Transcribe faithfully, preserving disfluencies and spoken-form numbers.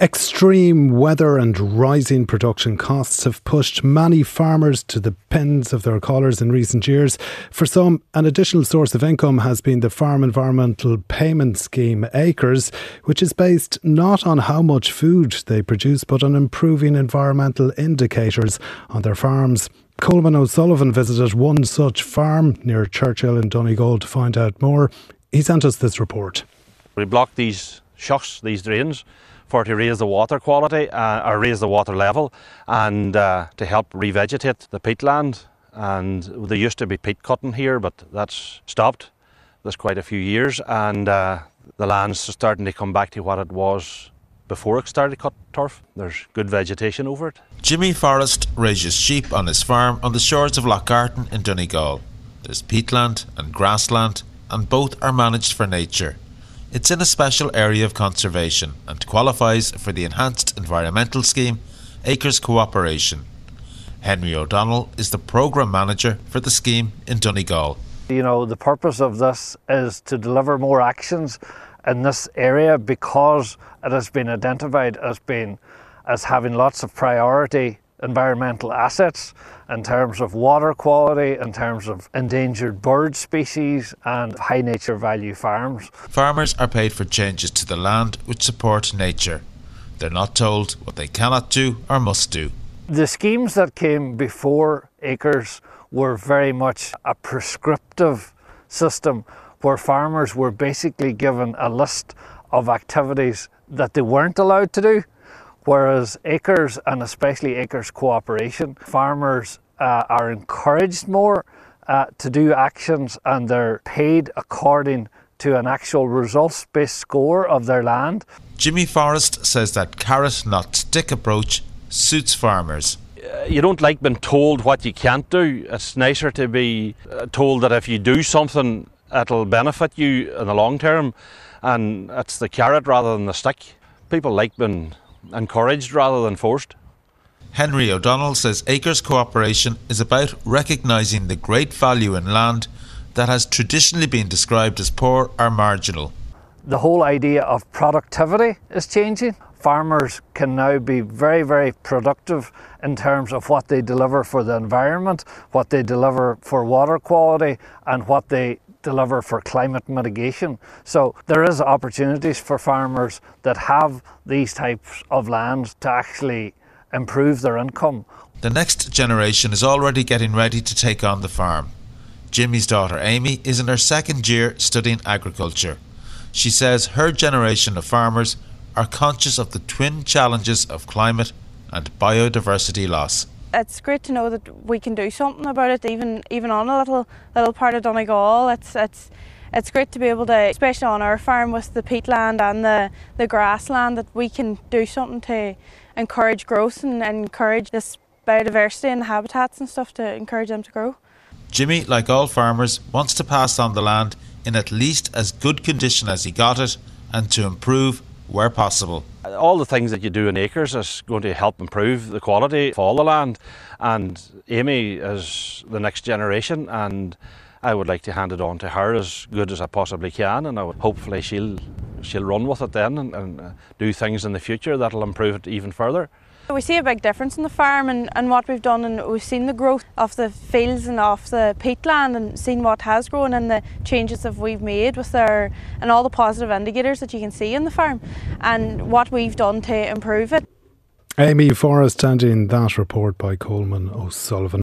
Extreme weather and rising production costs have pushed many farmers to the pins of their collars in recent years. For some, an additional source of income has been the Farm Environmental Payment Scheme ACRES, which is based not on how much food they produce, but on improving environmental indicators on their farms. Coleman O'Sullivan visited one such farm near Churchill in Donegal to find out more. He sent us this report. We blocked these shucks, these drains, for to raise the water quality uh, or raise the water level, and uh, to help revegetate the peatland. And there used to be peat cutting here, but that's stopped. There's quite a few years, and uh, the land's starting to come back to what it was before it started to cut turf. There's good vegetation over it. Jimmy Forrest raises sheep on his farm on the shores of Lough Garten in Donegal. There's peatland and grassland, and both are managed for nature. It's in a special area of conservation and qualifies for the Enhanced Environmental Scheme ACRES Cooperation. Henry O'Donnell is the programme manager for the scheme in Donegal. You know, the purpose of this is to deliver more actions in this area because it has been identified as being as having lots of priority environmental assets in terms of water quality, in terms of endangered bird species and high nature value farms. Farmers are paid for changes to the land which support nature. They're not told what they cannot do or must do. The schemes that came before ACRES were very much a prescriptive system where farmers were basically given a list of activities that they weren't allowed to do. Whereas ACRES, and especially ACRES Cooperation, farmers uh, are encouraged more uh, to do actions, and they're paid according to an actual results-based score of their land. Jimmy Forrest says that carrot not stick approach suits farmers. Uh, you don't like being told what you can't do. It's nicer to be uh, told that if you do something, it'll benefit you in the long term, and it's the carrot rather than the stick. People like being encouraged rather than forced. Henry O'Donnell says ACRES Cooperation is about recognising the great value in land that has traditionally been described as poor or marginal. The whole idea of productivity is changing. Farmers can now be very, very productive in terms of what they deliver for the environment, what they deliver for water quality, and what they deliver for climate mitigation. So there is opportunities for farmers that have these types of lands to actually improve their income. The next generation is already getting ready to take on the farm. Jimmy's daughter Amy is in her second year studying agriculture. She says her generation of farmers are conscious of the twin challenges of climate and biodiversity loss. It's great to know that we can do something about it, even even on a little little part of Donegal. It's it's it's great to be able to, especially on our farm with the peatland and the, the grassland, that we can do something to encourage growth and, and encourage this biodiversity and the habitats and stuff to encourage them to grow. Jimmy, like all farmers, wants to pass on the land in at least as good condition as he got it, and to improve where possible. All the things that you do in ACRES is going to help improve the quality of all the land, and Amy is the next generation, and I would like to hand it on to her as good as I possibly can, and I would, hopefully she'll she'll run with it then and, and uh, do things in the future that'll improve it even further. We see a big difference in the farm and, and what we've done, and we've seen the growth of the fields and of the peatland, and seen what has grown and the changes that we've made with our, and all the positive indicators that you can see in the farm and what we've done to improve it. Amy Forrest, and in that report by Coleman O'Sullivan.